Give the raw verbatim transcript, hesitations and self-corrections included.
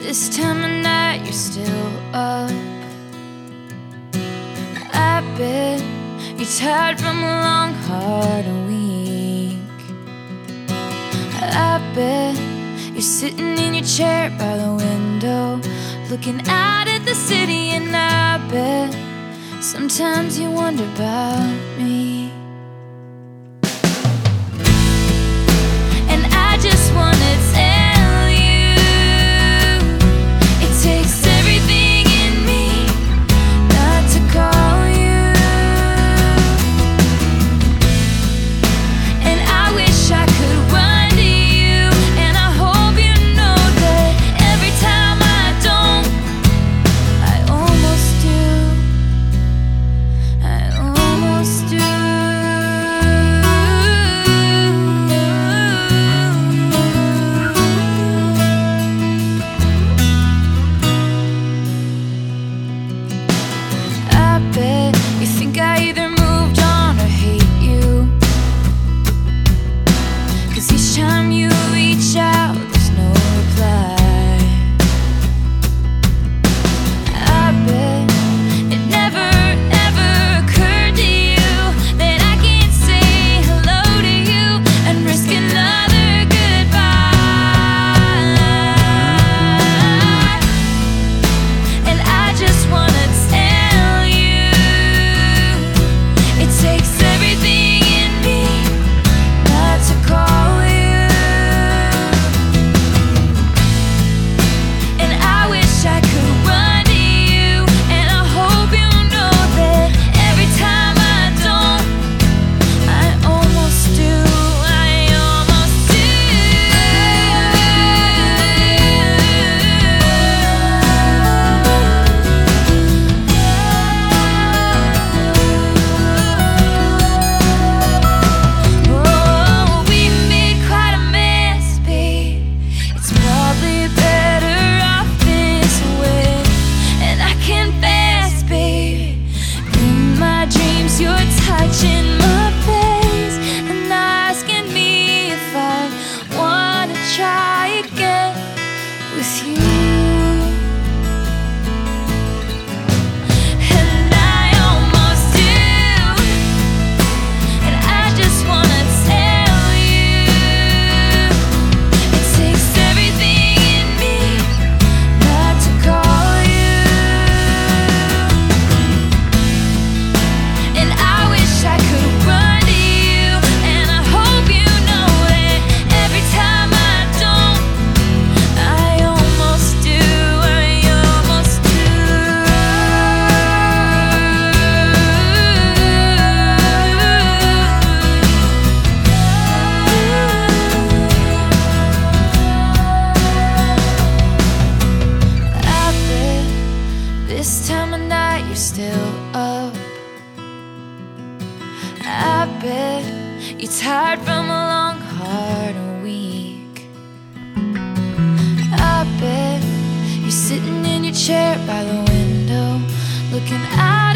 This time of night you're still up. I bet you're tired from a long, hard week. I bet you're sitting in your chair by the window, looking out at the city. And I bet sometimes you wonder about me. And I just wanna tell you, it takes everything in me not to call you. And I wish I could run to you, and I hope you know that every time I don't, I almost do. I almost do. I bet you think I either moved on or hate you, 'cause each time you reach out there's no reply. I bet it never ever occurred to you that I can't say hello to you and risk another goodbye. And I just wanna tell you, it takes everything in me not to call you. And I wish I could run to you, and I hope you know that every time I don't, I almost do. I almost do. Oh, we made quite a mess, babe. It's probably better off this way. And I confess, babe, in my dreams you're touching my face and asking me if I wanna try again with you. And I almost do. And I just wanna tell you, it takes everything in me not to call you. And I wish I could run to you, and I hope you know that every time I don't, I almost do. I almost do. I bet this time of night you're still up. I bet you're tired from a long, hard week. I bet you're sitting in your chair by the window, looking out